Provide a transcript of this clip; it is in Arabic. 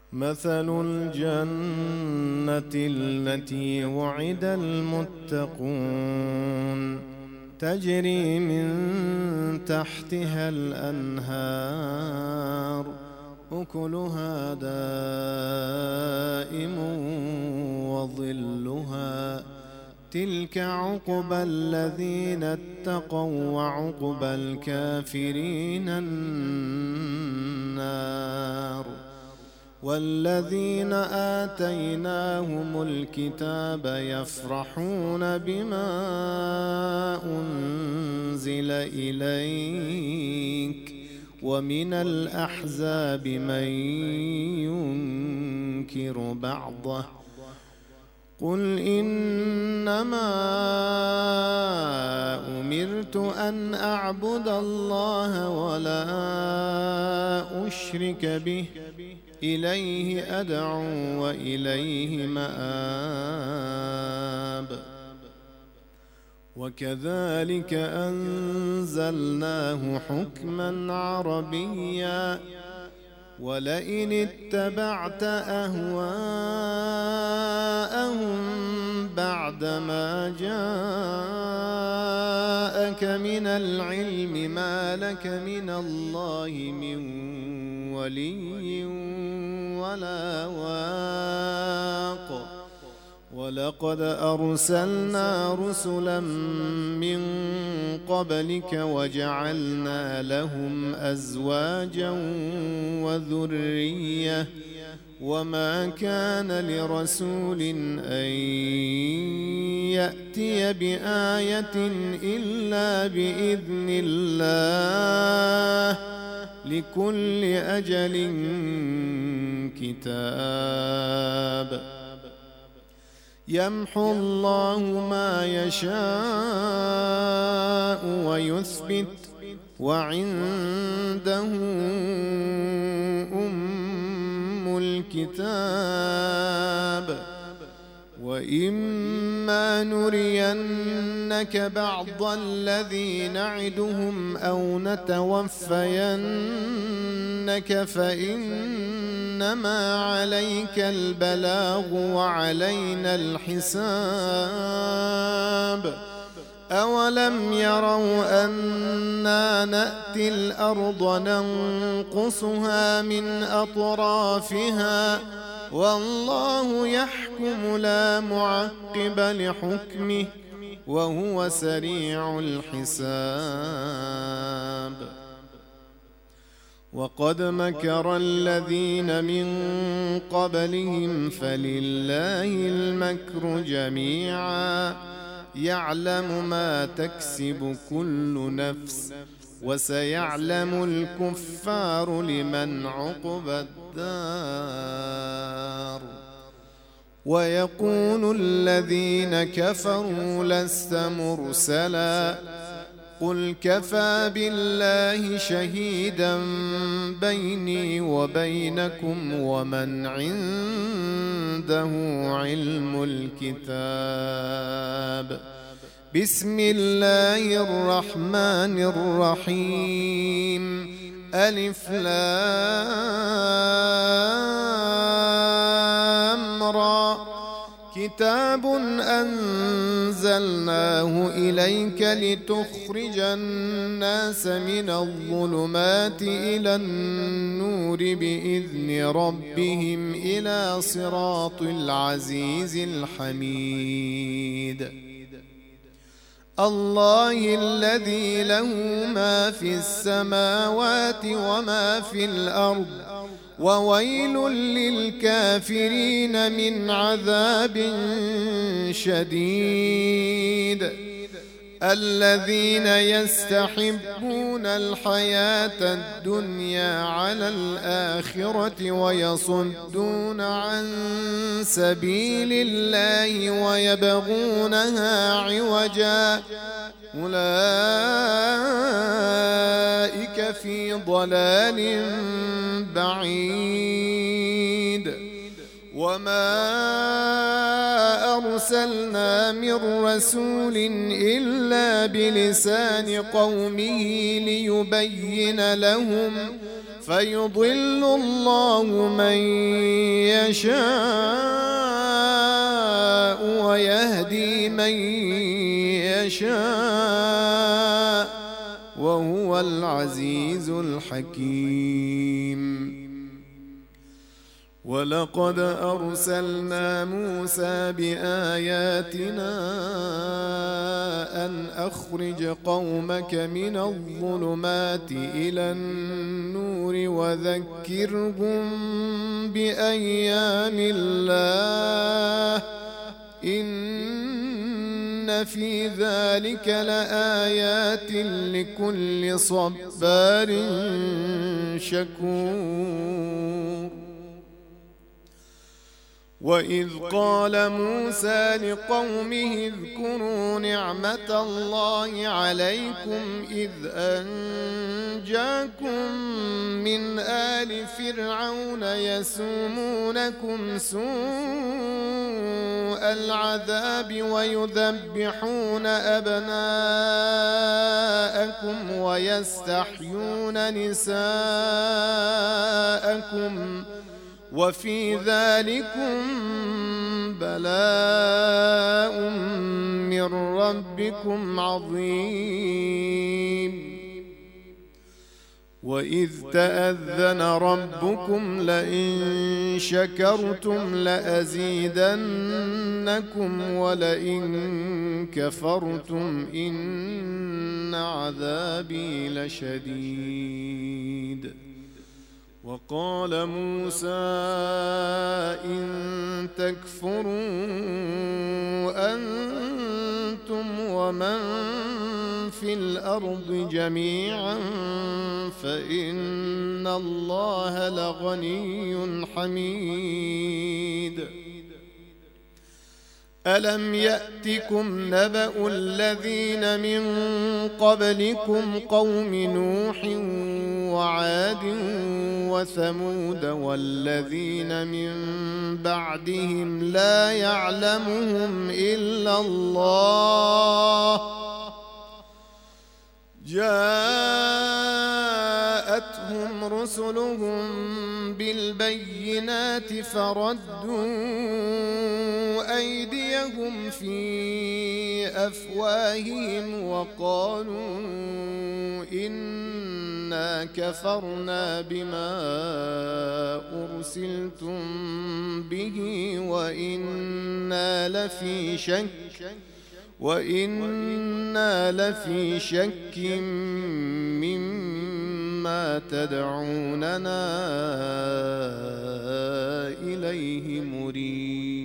مثل الجنة التي وعد المتقون تجري من تحتها الأنهار أكلها دائم وظلها تلك عقبى الذين اتقوا وعقبى الكافرين النار. والذين آتيناهم الكتاب يفرحون بما أنزل إليك ومن الأحزاب من ينكر بعضه قل إنما أمرت أن أعبد الله ولا أشرك به إليه أدعو وإليه مآب. وكذلك أنزلناه حكما عربيا ولئن اتبعت أهواءهم بعدما جاءك من العلم ما لك من الله من ولي ولا واق. ولقد أرسلنا رسلا من قبلك وجعلنا لهم أزواجا وذرية وما كان لرسول أن يأتي بآية إلا بإذن الله لكل أجل كتاب. يمحو الله ما يشاء ويثبت وعنده أم الكتاب. وإما نرينك بعض الذي نعدهم أو نتوفينك فإنما عليك البلاغ وعلينا الحساب. أولم يروا أنا نأتي الأرض ننقصها من أطرافها والله يحكم لا معقب لحكمه وهو سريع الحساب. وقد مكر الذين من قبلهم فلله المكر جميعا يعلم ما تكسب كل نفس وسيعلم الكفار لمن عقبى الدار. ويقول الذين كفروا لست مرسلا قل كفى بالله شهيدا بيني وبينكم ومن عنده علم الكتاب. بسم الله الرحمن الرحيم ألف لام را كتاب أنزلناه إليك لتخرج الناس من الظلمات إلى النور بإذن ربهم إلى صراط العزيز الحميد. الله الذي له ما في السماوات وما في الأرض وويل للكافرين من عذاب شديد. الذين يستحبون الحياة الدنيا على الآخرة ويصدون عن سبيل الله ويبغونها عوجا أولئك في ضلال بعيد. وما أرسلنا من رسول إلا بلسان قومه ليبين لهم فيضل الله من يشاء ويهدي من يشاء وهو العزيز الحكيم. ولقد أرسلنا موسى بآياتنا أن أخرج قومك من الظلمات إلى النور وذكرهم بأيام الله إن في ذلك لآيات لكل صبار شكور. وإذ قال موسى لقومه اذكروا نعمة الله عليكم إذ أنجاكم من آل فرعون يسومونكم سوء العذاب ويذبحون أبناءكم ويستحيون نساءكم وفي ذلكم بلاء من ربكم عظيم. وإذ تأذن ربكم لئن شكرتم لأزيدنكم ولئن كفرتم إن عذابي لشديد. وقال موسى إن تكفروا أنتم ومن في الأرض جميعا فإن الله لغني حميد. ألم يأتكم نبأ الذين من قبلكم قوم نوح وعاد وثمود والذين من بعدهم لا يعلمهم إلا الله جاءتهم رسلهم بالبينات فردوا أيديهم في أفواههم وقالوا إنا كفرنا بما أرسلتم به وإنا لفي شك مما تدعوننا إليه مريب.